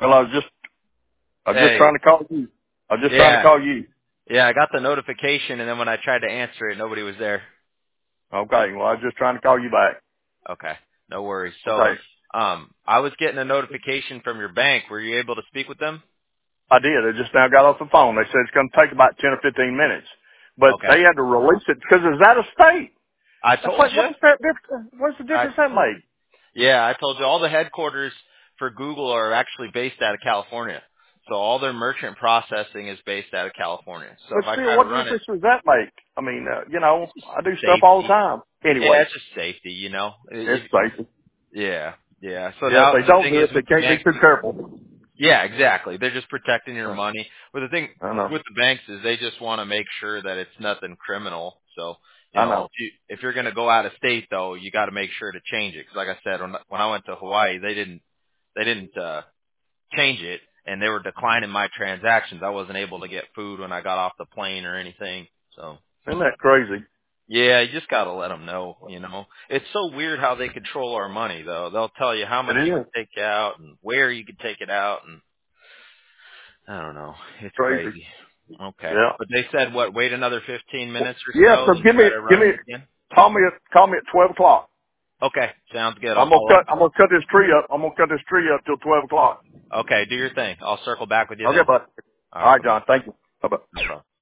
Well, I was just Hey. trying to call you. I was just trying to Yeah. call you. Yeah, I got the notification, and then when I tried to answer it, nobody was there. Okay. Well, I was just trying to call you back. Okay. No worries. So, Okay. I was getting a notification from your bank. Were you able to speak with them? I did. I just now got off the phone. They said it's going to take about 10 or 15 minutes, but Okay. they had to release it because it's out of state. I That's told like, you. what's that difference? What's the I difference that make? Yeah, I told you all the headquarters for Google are actually based out of California. So all their merchant processing is based out of California. So But if I still, try to what run it, difference does that make? I mean, it's just I do stuff all the safety. time. Yeah, Anyway, it's just safety, you know. it's safe. Yeah, yeah. So Yeah, if now they the don't thing do is it, they with the can't be bank, too careful. yeah, exactly. They're just protecting your Yeah, money. But the thing I know. with the banks is they just want to make sure that it's nothing criminal. So, I know. if you're going to go out of state though, you got to make sure to change it. Because like I said, when I went to Hawaii, they didn't change it, and they were declining my transactions. I wasn't able to get food when I got off the plane or anything. So. Isn't that crazy? Yeah, you just gotta let them know, you know. It's so weird how they control our money, though. They'll tell you how It much you is can take out and where you can take it out, and I don't know. It's crazy. crazy. Okay. Yeah. But they said, what, wait another 15 minutes or Yeah. so So and try to give run me, it again? call me at 12 o'clock. Okay, sounds good. I'll follow up. I'm gonna cut this tree up. I'm gonna cut this tree up till 12 o'clock. Okay, do your thing. I'll circle back with you Okay, then. bud. All All right, right, bye-bye. John. Thank you. Bye bye. No problem.